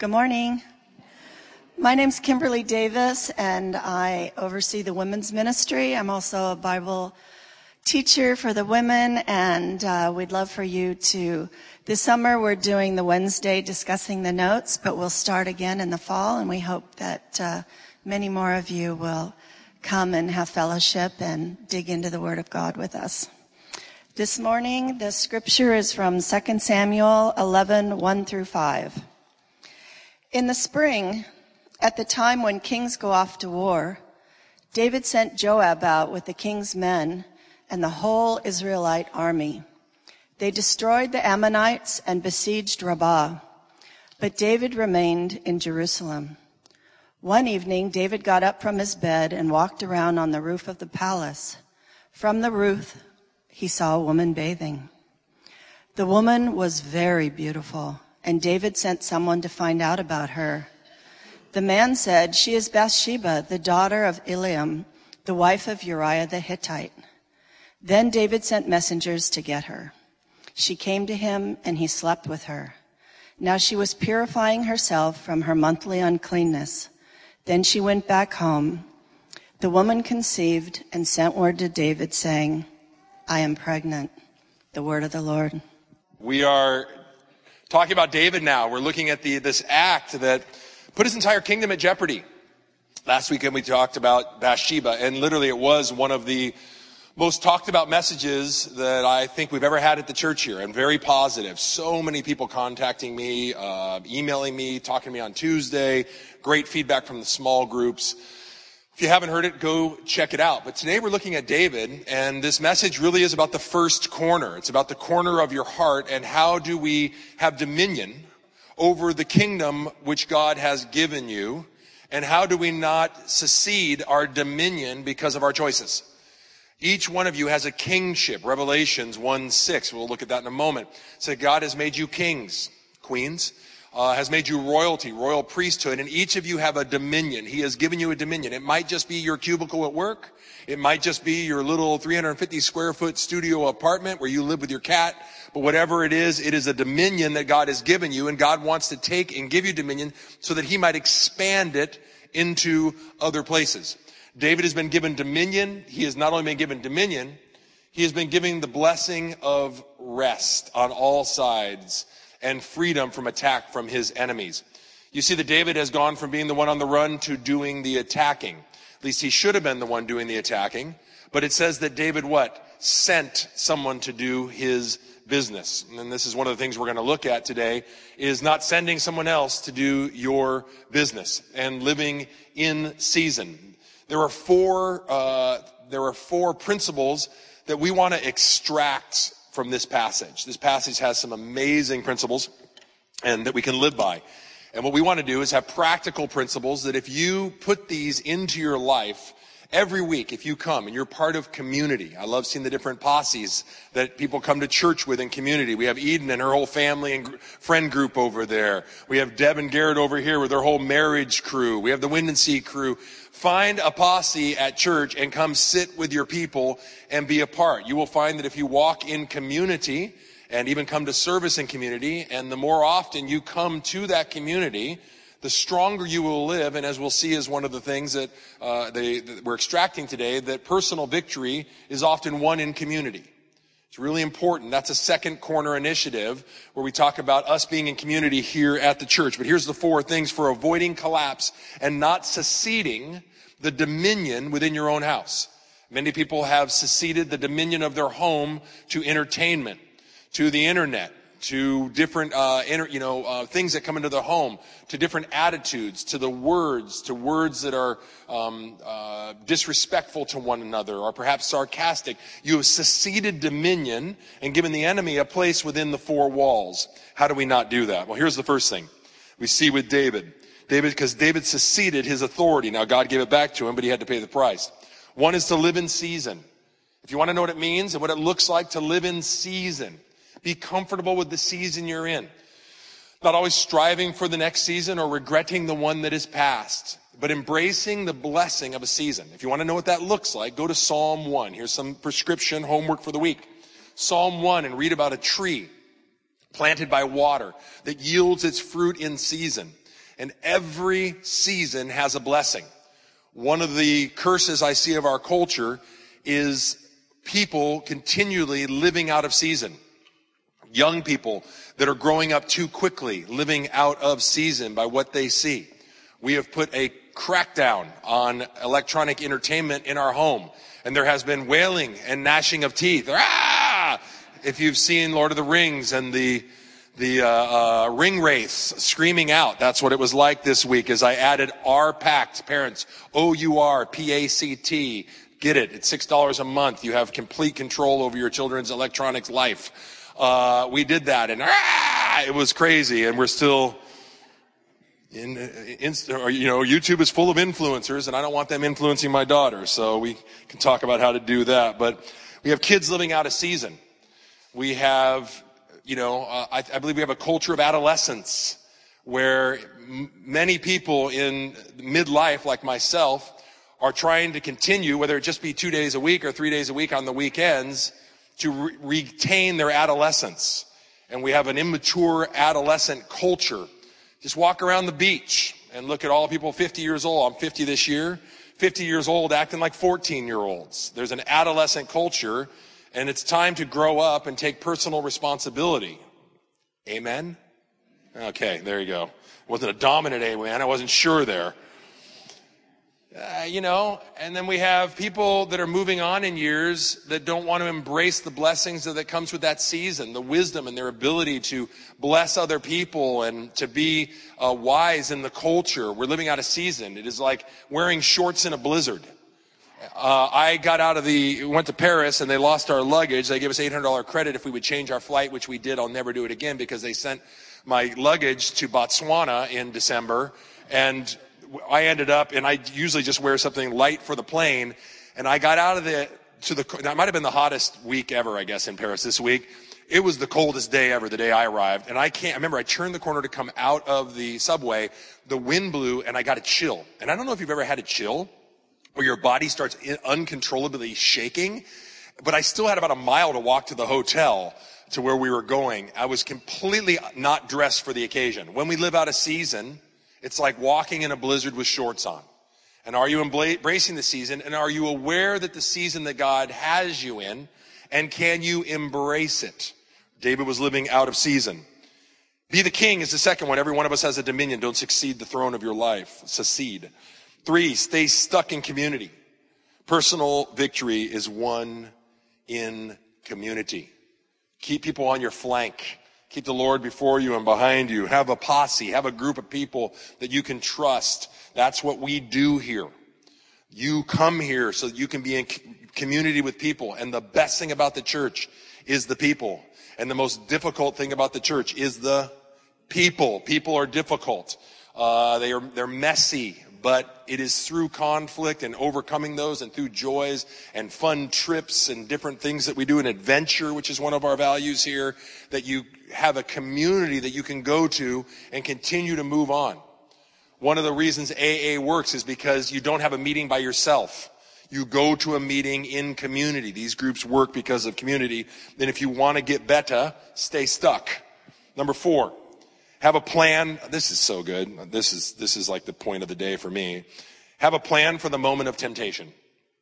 Good morning. My name's Kimberly Davis, and I oversee the women's ministry. I'm also a Bible teacher for the women, and we'd love for you to, this summer we're doing the Wednesday discussing the notes, but we'll start again in the fall, and we hope that many more of you will come and have fellowship and dig into the Word of God with us. This morning, the scripture is from 2 Samuel 11, 1 through 5. In the spring, at the time when kings go off to war, David sent Joab out with the king's men and the whole Israelite army. They destroyed the Ammonites and besieged Rabbah, but David remained in Jerusalem. One evening, David got up from his bed and walked around on the roof of the palace. From the roof, he saw a woman bathing. The woman was very beautiful, and David sent someone to find out about her. The man said, "She is Bathsheba, the daughter of Eliam, the wife of Uriah the Hittite." Then David sent messengers to get her. She came to him, and he slept with her. Now she was purifying herself from her monthly uncleanness. Then she went back home. The woman conceived and sent word to David, saying, "I am pregnant." The word of the Lord. We are talking about David now. We're looking at this act that put his entire kingdom at jeopardy. Last weekend we talked about Bathsheba, and literally it was one of the most talked about messages that I think we've ever had at the church here, and very positive. So many people contacting me, emailing me, talking to me on Tuesday. Great feedback from the small groups. If you haven't heard it, go check it out. But today we're looking at David, and this message really is about the first corner. It's about the corner of your heart, and how do we have dominion over the kingdom which God has given you, and how do we not secede our dominion because of our choices? Each one of you has a kingship. Revelations 1:6, we'll look at that in a moment. So God has made you kings, queens, has made you royalty, royal priesthood, and each of you have a dominion. He has given you a dominion. It might just be your cubicle at work. It might just be your little 350 square foot studio apartment where you live with your cat. But whatever it is a dominion that God has given you, and God wants to take and give you dominion so that he might expand it into other places. David has been given dominion. He has not only been given dominion, he has been given the blessing of rest on all sides and freedom from attack from his enemies. You see that David has gone from being the one on the run to doing the attacking. At least he should have been the one doing the attacking. But it says that David what? Sent someone to do his business. And this is one of the things we're going to look at today, is not sending someone else to do your business and living in season. There are four principles that we want to extract from this passage. This passage has some amazing principles and that we can live by. And what we want to do is have practical principles that if you put these into your life every week, if you come and you're part of community. I love seeing the different posses that people come to church with in community. We have Eden and her whole family and friend group over there. We have Deb and Garrett over here with their whole marriage crew. We have the Wind and Sea crew. Find a posse at church and come sit with your people and be a part. You will find that if you walk in community and even come to service in community, and the more often you come to that community, the stronger you will live. And as we'll see is one of the things that we're extracting today, that personal victory is often won in community. It's really important. That's a second corner initiative where we talk about us being in community here at the church. But here's the four things for avoiding collapse and not seceding the dominion within your own house. Many people have seceded the dominion of their home to entertainment, to the internet, to different things that come into the home, to different attitudes, to words that are disrespectful to one another or perhaps sarcastic. You have seceded dominion and given the enemy a place within the four walls. How do we not do that? Well, here's the first thing we see with David. Because David seceded his authority. Now, God gave it back to him, but he had to pay the price. One is to live in season. If you want to know what it means and what it looks like to live in season, be comfortable with the season you're in. Not always striving for the next season or regretting the one that is past, but embracing the blessing of a season. If you want to know what that looks like, go to Psalm 1. Here's some prescription homework for the week. Psalm 1, and read about a tree planted by water that yields its fruit in season. And every season has a blessing. One of the curses I see of our culture is people continually living out of season. Young people that are growing up too quickly, living out of season by what they see. We have put a crackdown on electronic entertainment in our home, and there has been wailing and gnashing of teeth. Ah! If you've seen Lord of the Rings and the ring wraiths screaming out, that's what it was like this week as I added R-PACT, parents, OURPACT. Get it. It's $6 a month. You have complete control over your children's electronics life. We did that, and it was crazy, and we're still YouTube is full of influencers, and I don't want them influencing my daughter, so we can talk about how to do that. But we have kids living out of season. We have, I believe we have a culture of adolescence where many people in midlife, like myself, are trying to continue, whether it just be 2 days a week or 3 days a week on the weekends, to retain their adolescence. And we have an immature adolescent culture. Just walk around the beach and look at all the people 50 years old. I'm 50 this year. 50 years old acting like 14-year-olds. There's an adolescent culture, and it's time to grow up and take personal responsibility. Amen? Okay, there you go. It wasn't a dominant amen. I wasn't sure there. And then we have people that are moving on in years that don't want to embrace the blessings that comes with that season, the wisdom and their ability to bless other people and to be wise in the culture. We're living out a season. It is like wearing shorts in a blizzard. I went to Paris and they lost our luggage. They gave us $800 credit if we would change our flight, which we did. I'll never do it again because they sent my luggage to Botswana in December, and I ended up, and I usually just wear something light for the plane, and I got out of that might have been the hottest week ever, I guess, in Paris this week. It was the coldest day ever, the day I arrived, and I remember I turned the corner to come out of the subway, the wind blew, and I got a chill. And I don't know if you've ever had a chill, where your body starts uncontrollably shaking, but I still had about a mile to walk to the hotel to where we were going. I was completely not dressed for the occasion. When we live out a season, it's like walking in a blizzard with shorts on. And are you embracing the season? And are you aware that the season that God has you in, and can you embrace it? David was living out of season. Be the king is the second one. Every one of us has a dominion. Don't succeed the throne of your life. Secede. 3, stay stuck in community. Personal victory is won in community. Keep people on your flank. Keep the Lord before you and behind you. Have a posse. Have a group of people that you can trust. That's what we do here. You come here so that you can be in community with people. And the best thing about the church is the people. And the most difficult thing about the church is the people. People are difficult. They're messy. But it is through conflict and overcoming those and through joys and fun trips and different things that we do, an adventure, which is one of our values here, that you have a community that you can go to and continue to move on. One of the reasons AA works is because you don't have a meeting by yourself. You go to a meeting in community. These groups work because of community. Then if you want to get better, stay stuck. Number 4. Have a plan. This is so good. This is like the point of the day for me. Have a plan for the moment of temptation.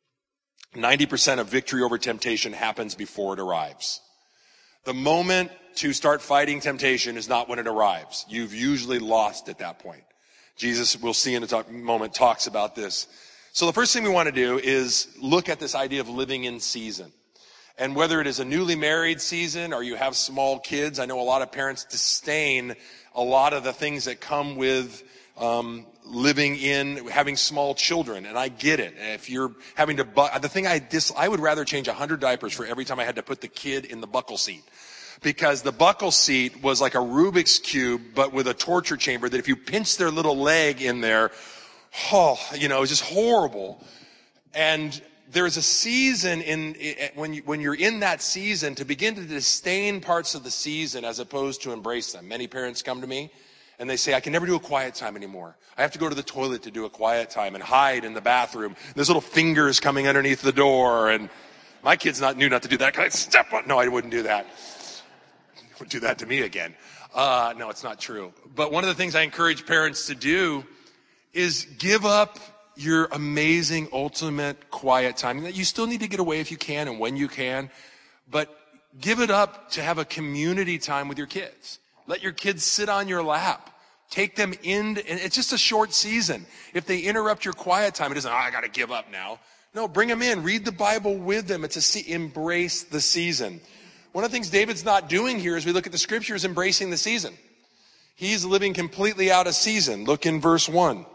90% of victory over temptation happens before it arrives. The moment to start fighting temptation is not when it arrives. You've usually lost at that point. Jesus, we'll see in a moment, talks about this. So the first thing we want to do is look at this idea of living in season. And whether it is a newly married season or you have small kids, I know a lot of parents disdain a lot of the things that come with having small children, and I get it. If you're having to, I would rather change 100 diapers for every time I had to put the kid in the buckle seat, because the buckle seat was like a Rubik's cube, but with a torture chamber that if you pinch their little leg in there, it was just horrible. And there's a season when you're in that season to begin to disdain parts of the season as opposed to embrace them. Many parents come to me and they say, I can never do a quiet time anymore. I have to go to the toilet to do a quiet time and hide in the bathroom. There's little fingers coming underneath the door, and my kids knew not to do that. Can I step on? No, I wouldn't do that. Would do that to me again. No, it's not true. But one of the things I encourage parents to do is give up your amazing, ultimate quiet time. You still need to get away if you can and when you can, but give it up to have a community time with your kids. Let your kids sit on your lap. Take them in, and it's just a short season. If they interrupt your quiet time, it isn't, I got to give up now. No, bring them in. Read the Bible with them. Embrace the season. One of the things David's not doing here as we look at the scriptures, embracing the season. He's living completely out of season. Look in verse 1. It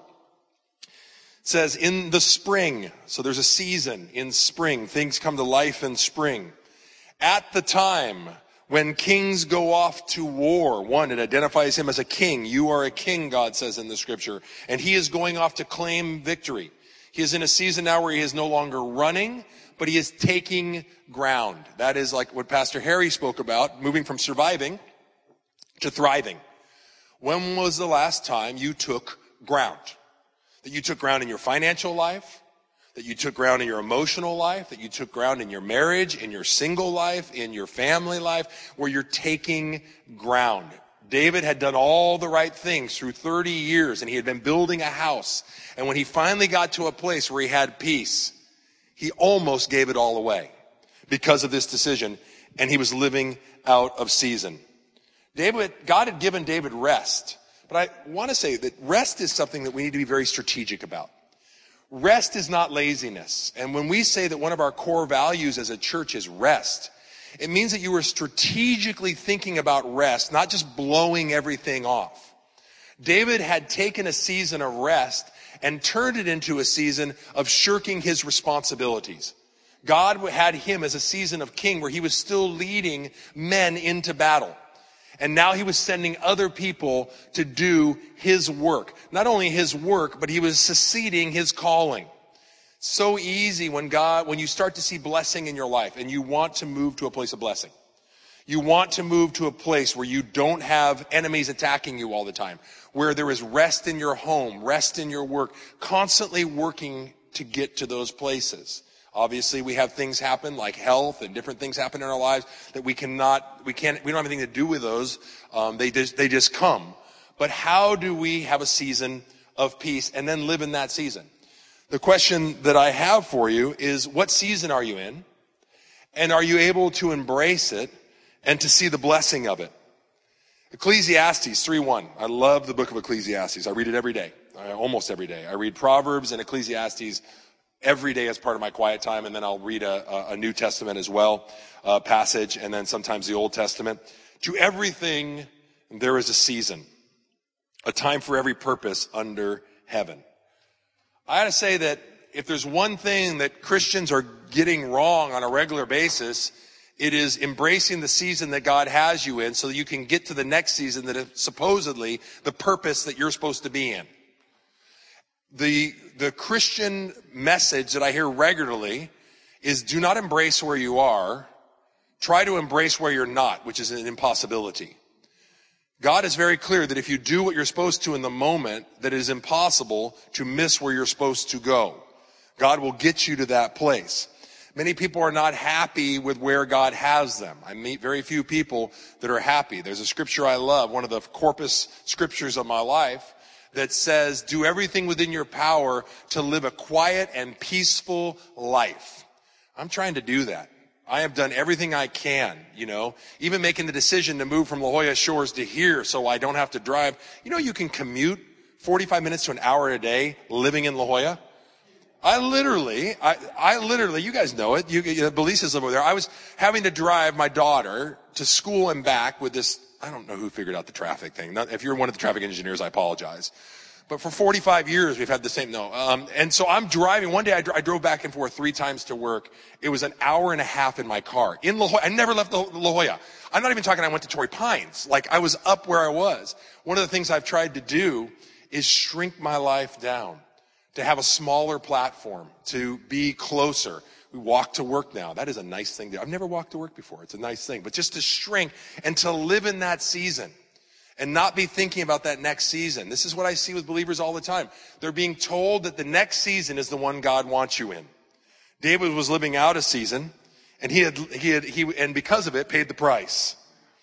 says, in the spring. So there's a season in spring. Things come to life in spring. At the time when kings go off to war. One, it identifies him as a king. You are a king, God says in the scripture. And he is going off to claim victory. He is in a season now where he is no longer running, but he is taking ground. That is like what Pastor Harry spoke about, moving from surviving to thriving. When was the last time you took ground? That you took ground in your financial life? That you took ground in your emotional life, that you took ground in your marriage, in your single life, in your family life, where you're taking ground. David had done all the right things through 30 years, and he had been building a house. And when he finally got to a place where he had peace, he almost gave it all away because of this decision, and he was living out of season. God had given David rest, but I want to say that rest is something that we need to be very strategic about. Rest is not laziness. And when we say that one of our core values as a church is rest, it means that you are strategically thinking about rest, not just blowing everything off. David had taken a season of rest and turned it into a season of shirking his responsibilities. God had him as a season of king where he was still leading men into battle. And now he was sending other people to do his work. Not only his work, but he was succeeding his calling. So easy when you start to see blessing in your life and you want to move to a place of blessing. You want to move to a place where you don't have enemies attacking you all the time, where there is rest in your home, rest in your work, constantly working to get to those places. Obviously, we have things happen like health and different things happen in our lives that we don't have anything to do with those. They just come. But how do we have a season of peace and then live in that season? The question that I have for you is, what season are you in? And are you able to embrace it and to see the blessing of it? Ecclesiastes 3:1. I love the book of Ecclesiastes. I read it every day, almost every day. I read Proverbs and Ecclesiastes every day as part of my quiet time, and then I'll read a New Testament as well, passage, and then sometimes the Old Testament. To everything there is a season, a time for every purpose under heaven. I gotta say that if there's one thing that Christians are getting wrong on a regular basis, it is embracing the season that God has you in so that you can get to the next season that is supposedly the purpose that you're supposed to be in. The Christian message that I hear regularly is do not embrace where you are. Try to embrace where you're not, which is an impossibility. God is very clear that if you do what you're supposed to in the moment, that it is impossible to miss where you're supposed to go. God will get you to that place. Many people are not happy with where God has them. I meet very few people that are happy. There's a scripture I love, one of the corpus scriptures of my life, that says, do everything within your power to live a quiet and peaceful life. I'm trying to do that. I have done everything I can, even making the decision to move from La Jolla Shores to here so I don't have to drive. You can commute 45 minutes to an hour a day living in La Jolla. I literally, you guys know it. Belisa's live over there. I was having to drive my daughter to school and back with this. I don't know who figured out the traffic thing. If you're one of the traffic engineers, I apologize. But for 45 years, we've had the same, and so I'm driving. One day I drove back and forth 3 times to work. It was an hour and a half in my car in La Jolla. I never left La Jolla. I'm not even talking I went to Torrey Pines. Like I was up where I was. One of the things I've tried to do is shrink my life down, to have a smaller platform, to be closer. We walk to work now. That is a nice thing. I've never walked to work before. It's a nice thing. But just to shrink and to live in that season and not be thinking about that next season. This is what I see with believers all the time. They're being told that the next season is the one God wants you in. David was living out a season, and he and because of it paid the price.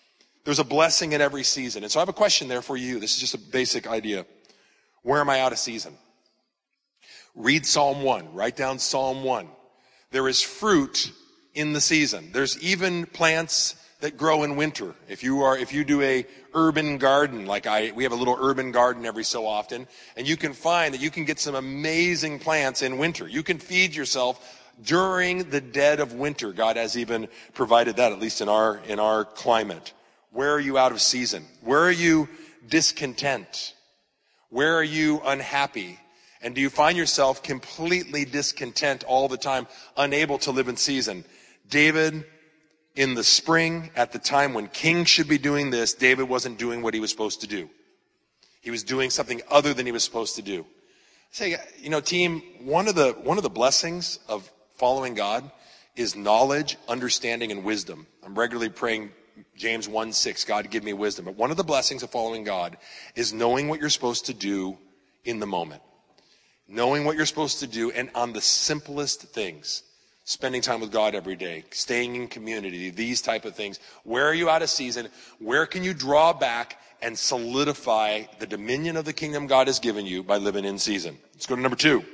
There's a blessing in every season. And so I have a question there for you. This is just a basic idea. Where am I out of season? Read Psalm 1. Write down Psalm 1. There is fruit in the season. There's even plants that grow in winter. If you do a urban garden, we have a little urban garden every so often, and you can find that you can get some amazing plants in winter. You can feed yourself during the dead of winter. God has even provided that, at least in our climate. Where are you out of season? Where are you discontent? Where are you unhappy? And do you find yourself completely discontent all the time, unable to live in season? David, in the spring, at the time when kings should be doing this, David wasn't doing what he was supposed to do. He was doing something other than he was supposed to do. Say, team, one of the blessings of following God is knowledge, understanding, and wisdom. I'm regularly praying James 1:6, God, give me wisdom. But one of the blessings of following God is knowing what you're supposed to do in the moment. Knowing what you're supposed to do, and on the simplest things. Spending time with God every day, staying in community, these type of things. Where are you out of season? Where can you draw back and solidify the dominion of the kingdom God has given you by living in season? Let's go to number 2.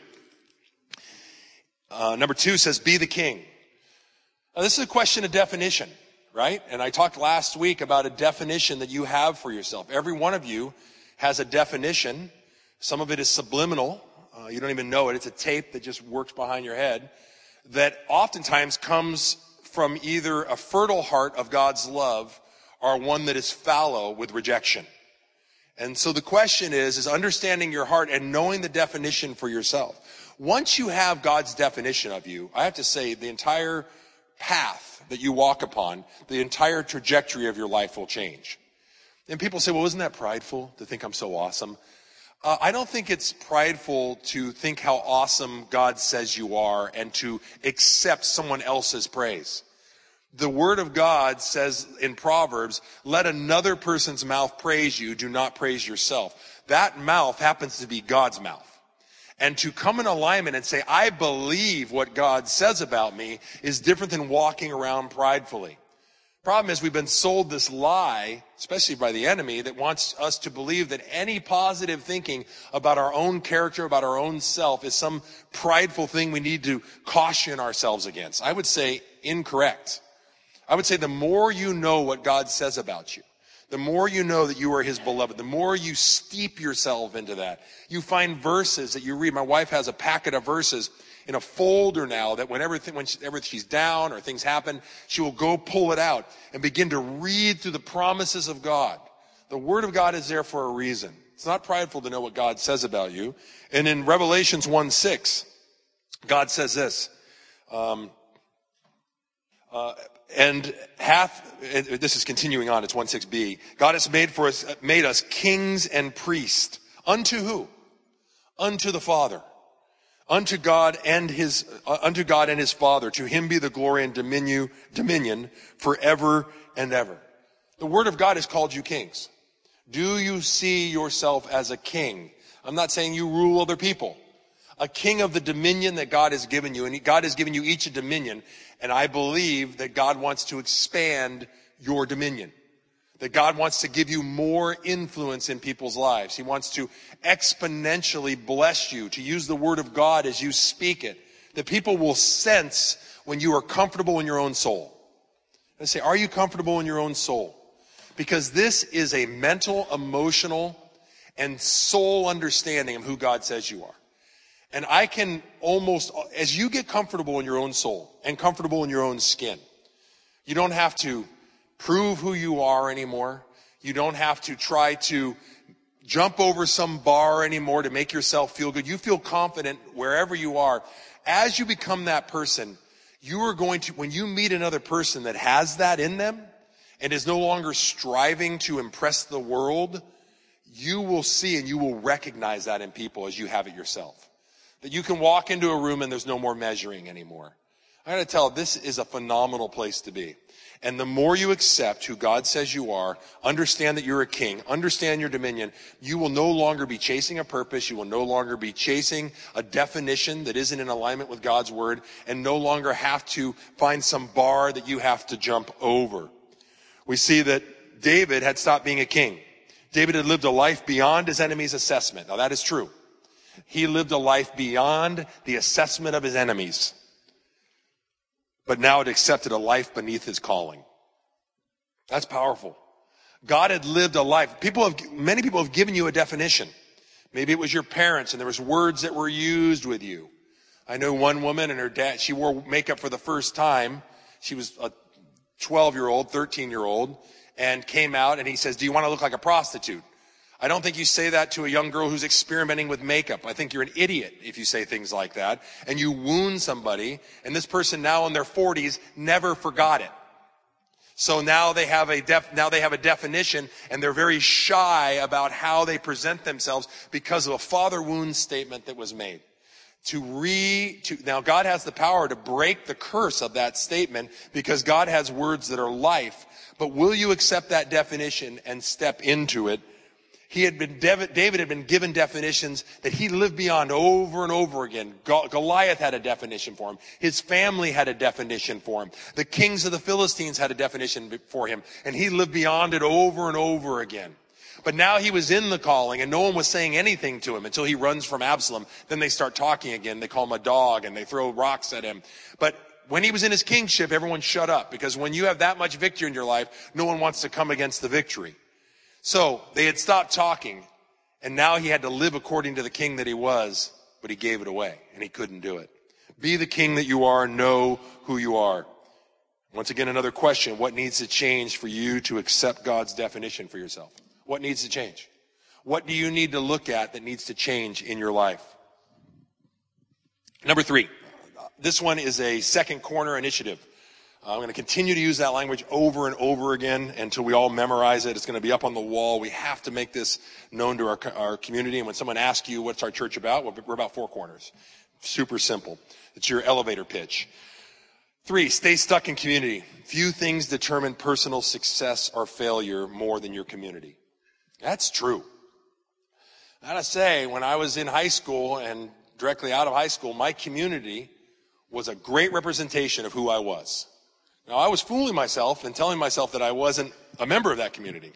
Number 2 says, be the king. Now, this is a question of definition, right? And I talked last week about a definition that you have for yourself. Every one of you has a definition. Some of it is subliminal. You don't even know it. It's a tape that just works behind your head that oftentimes comes from either a fertile heart of God's love or one that is fallow with rejection. And so the question is understanding your heart and knowing the definition for yourself. Once you have God's definition of you, I have to say the entire path that you walk upon, the entire trajectory of your life will change. And people say, well, isn't that prideful to think I'm so awesome? I don't think it's prideful to think how awesome God says you are and to accept someone else's praise. The Word of God says in Proverbs, let another person's mouth praise you, do not praise yourself. That mouth happens to be God's mouth. And to come in alignment and say, I believe what God says about me is different than walking around pridefully. Problem is we've been sold this lie, especially by the enemy, that wants us to believe that any positive thinking about our own character, about our own self, is some prideful thing we need to caution ourselves against. I would say incorrect. I would say the more you know what God says about you, the more you know that you are his beloved, the more you steep yourself into that. You find verses that you read. My wife has a packet of verses in a folder now that whenever she's down or things happen, she will go pull it out and begin to read through the promises of God. The Word of God is there for a reason. It's not prideful to know what God says about you. And in Revelations 1:6, God says this, this is continuing on, it's 1:6b. God has made us kings and priests. Unto who? Unto the Father. Unto God and his Father. To him be the glory and dominion forever and ever. The Word of God has called you kings. Do you see yourself as a king? I'm not saying you rule other people. A king of the dominion that God has given you. And God has given you each a dominion. And I believe that God wants to expand your dominion. That God wants to give you more influence in people's lives. He wants to exponentially bless you, to use the Word of God as you speak it. That people will sense when you are comfortable in your own soul. And say, are you comfortable in your own soul? Because this is a mental, emotional, and soul understanding of who God says you are. And I can almost, as you get comfortable in your own soul and comfortable in your own skin, you don't have to prove who you are anymore. You don't have to try to jump over some bar anymore to make yourself feel good. You feel confident wherever you are. As you become that person, you are going to, when you meet another person that has that in them and is no longer striving to impress the world, you will see and you will recognize that in people as you have it yourself. That you can walk into a room and there's no more measuring anymore. I gotta tell, this is a phenomenal place to be. And the more you accept who God says you are, understand that you're a king, understand your dominion, you will no longer be chasing a purpose, you will no longer be chasing a definition that isn't in alignment with God's word, and no longer have to find some bar that you have to jump over. We see that David had stopped being a king. David had lived a life beyond his enemy's assessment. Now that is true. He lived a life beyond the assessment of his enemies, but now had accepted a life beneath his calling. That's powerful. God had lived a life. Many people have given you a definition. Maybe it was your parents and there was words that were used with you. I know one woman and her dad, she wore makeup for the first time. She was a 12-year-old, 13-year-old, and came out and he says, "Do you want to look like a prostitute?" I don't think you say that to a young girl who's experimenting with makeup. I think you're an idiot if you say things like that and you wound somebody, and this person now in their 40s never forgot it. So now they have a definition, and they're very shy about how they present themselves because of a father wound statement that was made. Now God has the power to break the curse of that statement because God has words that are life. But will you accept that definition and step into it? David had been given definitions that he lived beyond over and over again. Goliath had a definition for him. His family had a definition for him. The kings of the Philistines had a definition for him. And he lived beyond it over and over again. But now he was in the calling and no one was saying anything to him until he runs from Absalom. Then they start talking again. They call him a dog and they throw rocks at him. But when he was in his kingship, everyone shut up, because when you have that much victory in your life, no one wants to come against the victory. So they had stopped talking, and now he had to live according to the king that he was, but he gave it away, and he couldn't do it. Be the king that you are. Know who you are. Once again, another question. What needs to change for you to accept God's definition for yourself? What needs to change? What do you need to look at that needs to change in your life? Number 3. This one is a second corner initiative. I'm going to continue to use that language over and over again until we all memorize it. It's going to be up on the wall. We have to make this known to our community. And when someone asks you, what's our church about? We're about 4 corners. Super simple. It's your elevator pitch. 3, stay stuck in community. Few things determine personal success or failure more than your community. That's true. I gotta say, when I was in high school and directly out of high school, my community was a great representation of who I was. Now, I was fooling myself and telling myself that I wasn't a member of that community.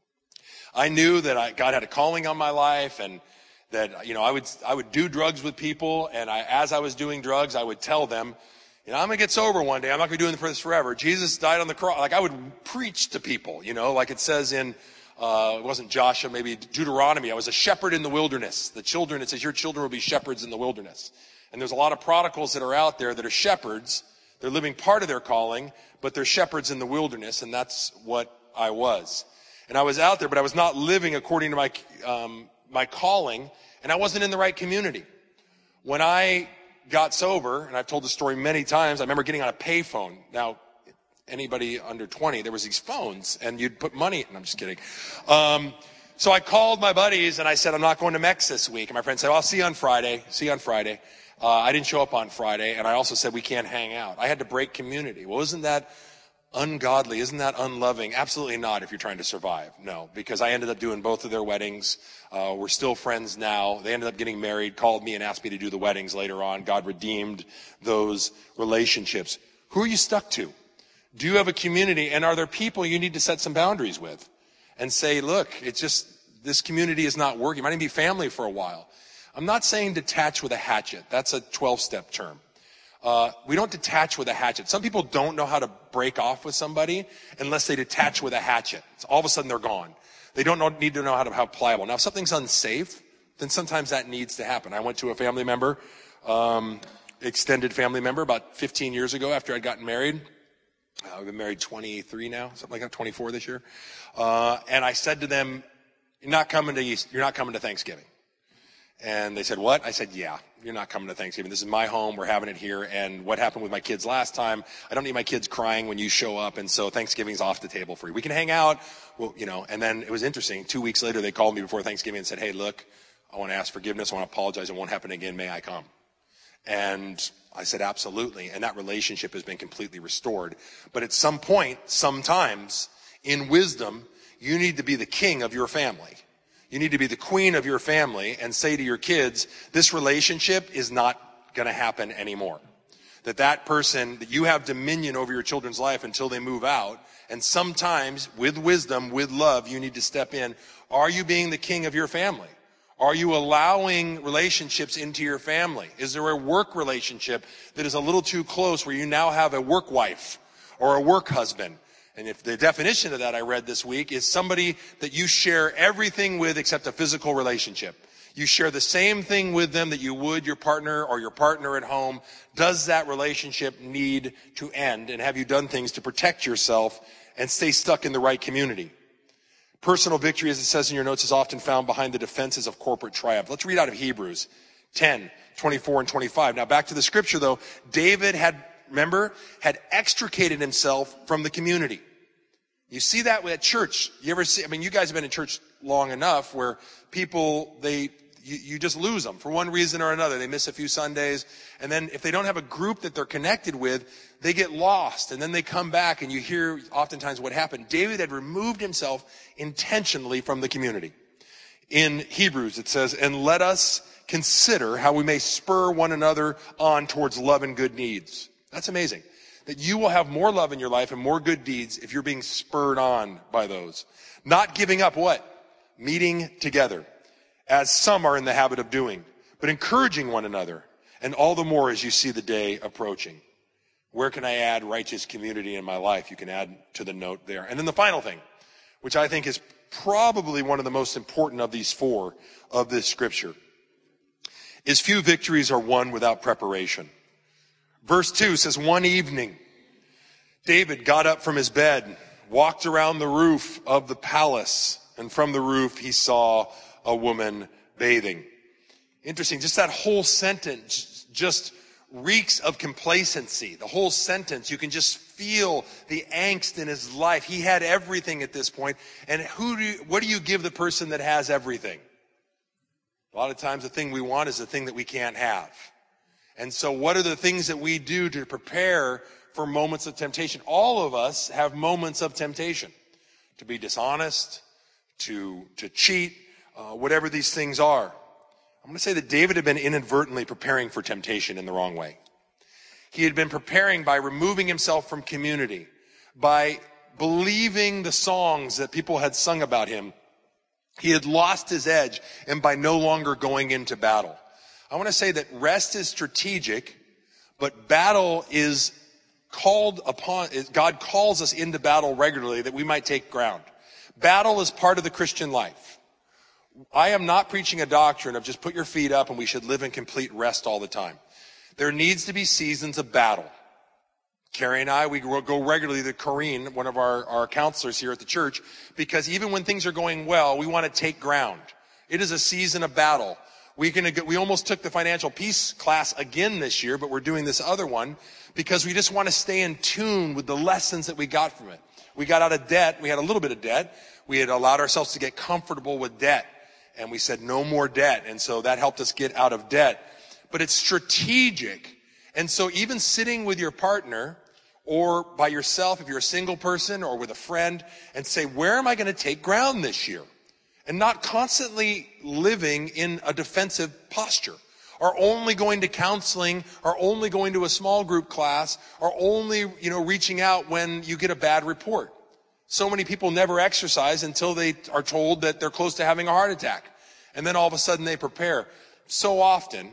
I knew that God had a calling on my life, and that, I would do drugs with people, and as I was doing drugs, I would tell them, I'm going to get sober one day. I'm not going to be doing this forever. Jesus died on the cross. Like, I would preach to people, like it says in, it wasn't Joshua, maybe Deuteronomy. I was a shepherd in the wilderness. It says your children will be shepherds in the wilderness. And there's a lot of prodigals that are out there that are shepherds. They're living part of their calling, but they're shepherds in the wilderness, and that's what I was. And I was out there, but I was not living according to my calling, and I wasn't in the right community. When I got sober, and I've told the story many times, I remember getting on a payphone. Now, anybody under 20, there was these phones, and you'd put money, and I'm just kidding. So I called my buddies, and I said, I'm not going to Mex this week. And my friend said, I'll see you on Friday. I didn't show up on Friday, and I also said we can't hang out. I had to break community. Well, isn't that ungodly? Isn't that unloving? Absolutely not if you're trying to survive. No, because I ended up doing both of their weddings. We're still friends now. They ended up getting married, called me and asked me to do the weddings later on. God redeemed those relationships. Who are you stuck to? Do you have a community, and are there people you need to set some boundaries with and say, look, this community is not working. It might even be family for a while. I'm not saying detach with a hatchet. That's a 12-step term. We don't detach with a hatchet. Some people don't know how to break off with somebody unless they detach with a hatchet. So all of a sudden they're gone. They don't need to know how to have pliable. Now, if something's unsafe, then sometimes that needs to happen. I went to a family member, extended family member, about 15 years ago after I'd gotten married. We've been married 23 now, something like that, 24 this year. And I said to them, you're not coming to Thanksgiving. And they said, what? I said, yeah, you're not coming to Thanksgiving. This is my home. We're having it here. And what happened with my kids last time, I don't need my kids crying when you show up. And so Thanksgiving's off the table for you. We can hang out. Well, and then it was interesting. 2 weeks later, they called me before Thanksgiving and said, hey, look, I want to ask forgiveness. I want to apologize. It won't happen again. May I come? And I said, absolutely. And that relationship has been completely restored. But at some point, sometimes in wisdom, you need to be the king of your family. You need to be the queen of your family and say to your kids, this relationship is not going to happen anymore. That person, that you have dominion over your children's life until they move out, And sometimes, with wisdom, with love, you need to step in. Are you being the king of your family? Are you allowing relationships into your family? Is there a work relationship that is a little too close where you now have a work wife or a work husband? And if the definition of that I read this week is somebody that you share everything with except a physical relationship. You share the same thing with them that you would your partner or your partner at home. Does that relationship need to end? And have you done things to protect yourself and stay stuck in the right community? Personal victory, as it says in your notes, is often found behind the defenses of corporate triumph. Let's read out of Hebrews 10, 24 and 25. Now back to the scripture though. David had extricated himself from the community. You see that at church. You ever see, you guys have been in church long enough where people, you just lose them for one reason or another. They miss a few Sundays. And then if they don't have a group that they're connected with, they get lost. And then they come back and you hear oftentimes what happened. David had removed himself intentionally from the community. In Hebrews, it says, and let us consider how we may spur one another on towards love and good deeds. That's amazing. That you will have more love in your life and more good deeds if you're being spurred on by those. Not giving up what? Meeting together, as some are in the habit of doing, but encouraging one another, and all the more as you see the day approaching. Where can I add righteous community in my life? You can add to the note there. And then the final thing, which I think is probably one of the most important of these four of this scripture, is few victories are won without preparation. Verse 2 says, one evening, David got up from his bed, walked around the roof of the palace, and from the roof he saw a woman bathing. Interesting, just that whole sentence just reeks of complacency. The whole sentence, you can just feel the angst in his life. He had everything at this point. And what do you give the person that has everything? A lot of times the thing we want is the thing that we can't have. And so what are the things that we do to prepare for moments of temptation? All of us have moments of temptation. To be dishonest, to cheat, whatever these things are. I'm going to say that David had been inadvertently preparing for temptation in the wrong way. He had been preparing by removing himself from community, by believing the songs that people had sung about him. He had lost his edge, and by no longer going into battle. I want to say that rest is strategic, but battle is called upon. God calls us into battle regularly that we might take ground. Battle is part of the Christian life. I am not preaching a doctrine of just put your feet up and we should live in complete rest all the time. There needs to be seasons of battle. Carrie and I, we go regularly to Corrine, one of our counselors here at the church, because even when things are going well, we want to take ground. It is a season of battle. We almost took the financial peace class again this year, but we're doing this other one because we just want to stay in tune with the lessons that we got from it. We got out of debt. We had a little bit of debt. We had allowed ourselves to get comfortable with debt. And we said no more debt. And so that helped us get out of debt. But it's strategic. And so even sitting with your partner or by yourself, if you're a single person or with a friend, and say, where am I going to take ground this year? And not constantly living in a defensive posture, or only going to counseling, or only going to a small group class, or only, reaching out when you get a bad report. So many people never exercise until they are told that they're close to having a heart attack. And then all of a sudden they prepare. So often,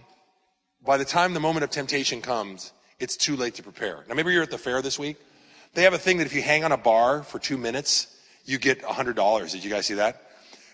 by the time the moment of temptation comes, it's too late to prepare. Now maybe you're at the fair this week. They have a thing that if you hang on a bar for 2 minutes, you get $100. Did you guys see that?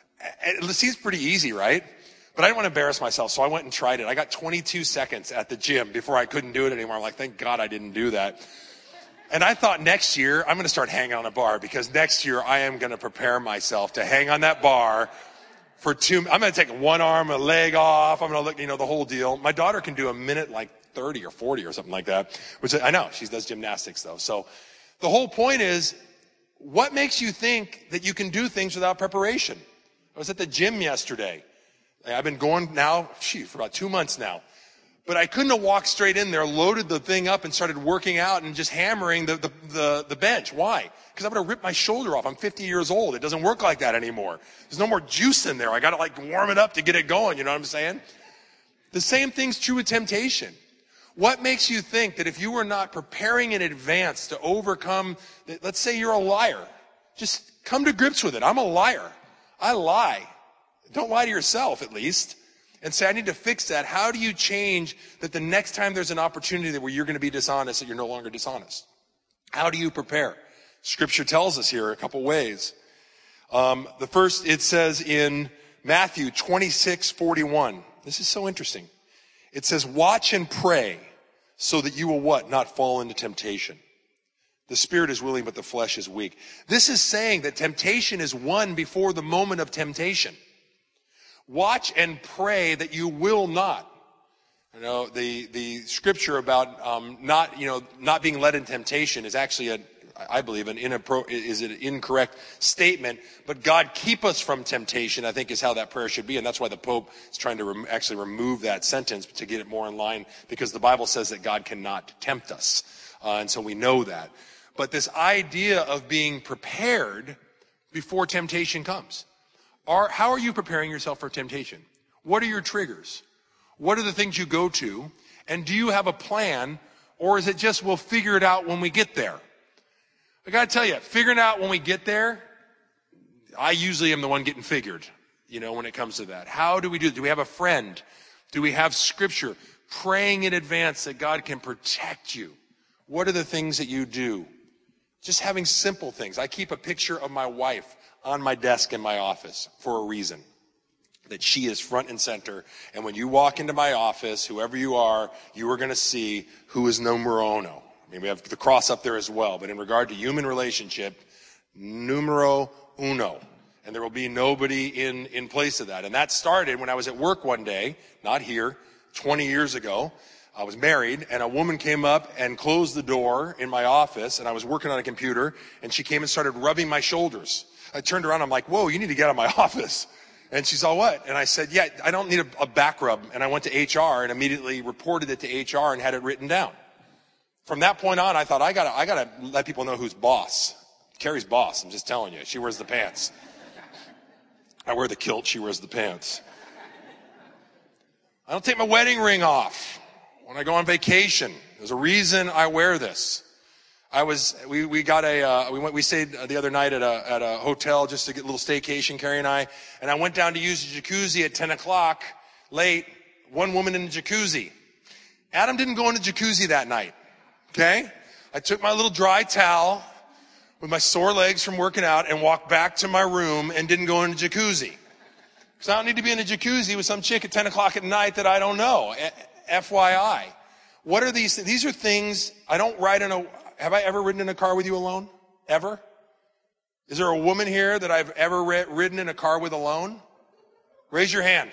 It seems pretty easy, right? But I didn't want to embarrass myself, so I went and tried it. I got 22 seconds at the gym before I couldn't do it anymore. I'm like, thank God I didn't do that. And I thought next year, I'm going to start hanging on a bar, because next year I am going to prepare myself to hang on that bar for I'm going to take one arm, a leg off. I'm going to look, the whole deal. My daughter can do a minute like 30 or 40 or something like that, which I know. She does gymnastics though. So the whole point is, what makes you think that you can do things without preparation? I was at the gym yesterday. I've been going now, for about 2 months now. But I couldn't have walked straight in there, loaded the thing up, and started working out and just hammering the bench. Why? Because I'm going to rip my shoulder off. I'm 50 years old. It doesn't work like that anymore. There's no more juice in there. I got to warm it up to get it going. You know what I'm saying? The same thing's true with temptation. What makes you think that if you were not preparing in advance to overcome, let's say you're a liar, just come to grips with it. I'm a liar. I lie. Don't lie to yourself, at least, and say, I need to fix that. How do you change that the next time there's an opportunity where you're going to be dishonest, that you're no longer dishonest? How do you prepare? Scripture tells us here a couple ways. The first, it says in Matthew 26:41. This is so interesting. It says, watch and pray so that you will what? Not fall into temptation. The spirit is willing, but the flesh is weak. This is saying that temptation is won before the moment of temptation. Watch and pray that you will not. You know, the scripture about not being led in temptation is actually I believe an incorrect statement. But God keep us from temptation, I think, is how that prayer should be, and that's why the Pope is trying to actually remove that sentence to get it more in line, because the Bible says that God cannot tempt us, and so we know that. But this idea of being prepared before temptation comes. How are you preparing yourself for temptation? What are your triggers? What are the things you go to? And do you have a plan, or is it just we'll figure it out when we get there? I gotta tell you, figuring out when we get there, I usually am the one getting figured, when it comes to that. How do we do it? Do we have a friend? Do we have scripture? Praying in advance that God can protect you. What are the things that you do? Just having simple things. I keep a picture of my wife on my desk in my office for a reason. That she is front and center. And when you walk into my office, whoever you are going to see who is numero uno. I mean, we have the cross up there as well. But in regard to human relationship, numero uno. And there will be nobody in place of that. And that started when I was at work one day, not here, 20 years ago. I was married, and a woman came up and closed the door in my office, and I was working on a computer, and she came and started rubbing my shoulders. I turned around, I'm like, whoa, you need to get out of my office. And she's all, what? And I said, yeah, I don't need a back rub. And I went to HR and immediately reported it to HR and had it written down. From that point on, I thought, I gotta let people know who's boss. Carrie's boss, I'm just telling you. She wears the pants. I wear the kilt, she wears the pants. I don't take my wedding ring off when I go on vacation. There's a reason I wear this. We stayed the other night at a hotel just to get a little staycation, Carrie and I went down to use the jacuzzi at 10 o'clock late. One woman in the jacuzzi. Adam didn't go in the jacuzzi that night. Okay? I took my little dry towel with my sore legs from working out and walked back to my room and didn't go in the jacuzzi. Because I don't need to be in a jacuzzi with some chick at 10 o'clock at night that I don't know. FYI. What are these things? These are things I don't ride in have I ever ridden in a car with you alone? Ever? Is there a woman here that I've ever ridden in a car with alone? Raise your hand.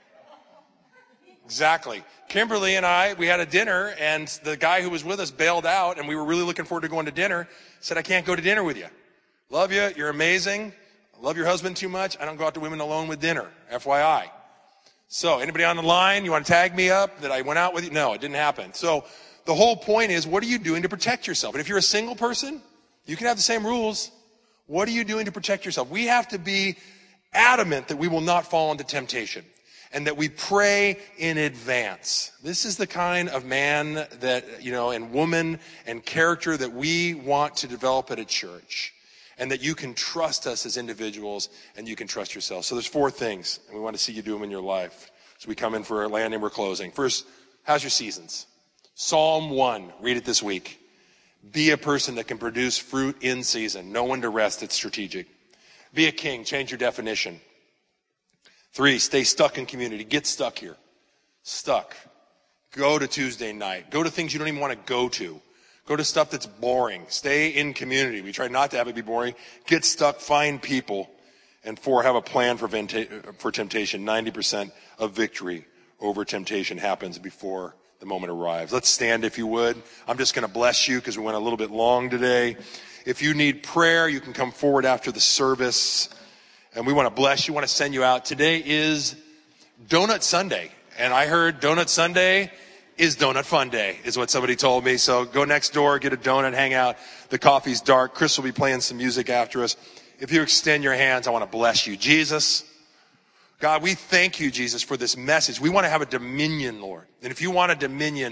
Exactly. Kimberly and we had a dinner, and the guy who was with us bailed out, and we were really looking forward to going to dinner. Said, I can't go to dinner with you. Love you. You're amazing. I love your husband too much. I don't go out to women alone with dinner. FYI. So, anybody on the line, you want to tag me up that I went out with you? No, it didn't happen. So, the whole point is, what are you doing to protect yourself? And if you're a single person, you can have the same rules. What are you doing to protect yourself? We have to be adamant that we will not fall into temptation and that we pray in advance. This is the kind of man that, and woman and character that we want to develop at a church, and that you can trust us as individuals and you can trust yourself. So there's 4 things, and we want to see you do them in your life. So we come in for a landing, we're closing. First, how's your seasons? Psalm 1, read it this week. Be a person that can produce fruit in season. Know when to rest, it's strategic. Be a king, change your definition. 3, stay stuck in community. Get stuck here. Stuck. Go to Tuesday night. Go to things you don't even want to go to. Go to stuff that's boring. Stay in community. We try not to have it be boring. Get stuck, find people. And 4, have a plan for temptation. 90% of victory over temptation happens before the moment arrives. Let's stand if you would. I'm just going to bless you because we went a little bit long today. If you need prayer, you can come forward after the service. And we want to bless you, want to send you out. Today is Donut Sunday. And I heard Donut Sunday is Donut Fun Day, is what somebody told me. So go next door, get a donut, hang out. The coffee's dark. Chris will be playing some music after us. If you extend your hands, I want to bless you. Jesus, God, we thank you, Jesus, for this message. We want to have a dominion, Lord. And if you want a dominion,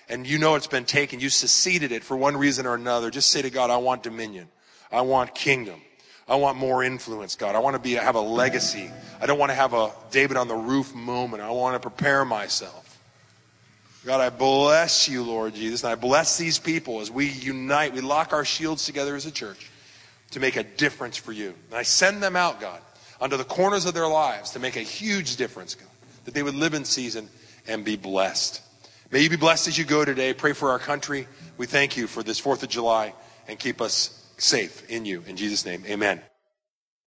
and you know it's been taken, you seceded it for one reason or another, just say to God, I want dominion. I want kingdom. I want more influence, God. I want to have a legacy. I don't want to have a David on the roof moment. I want to prepare myself. God, I bless you, Lord Jesus, and I bless these people as we unite, we lock our shields together as a church to make a difference for you. And I send them out, God, onto the corners of their lives to make a huge difference, God, that they would live in season and be blessed. May you be blessed as you go today. Pray for our country. We thank you for this 4th of July and keep us safe in you. In Jesus' name, amen.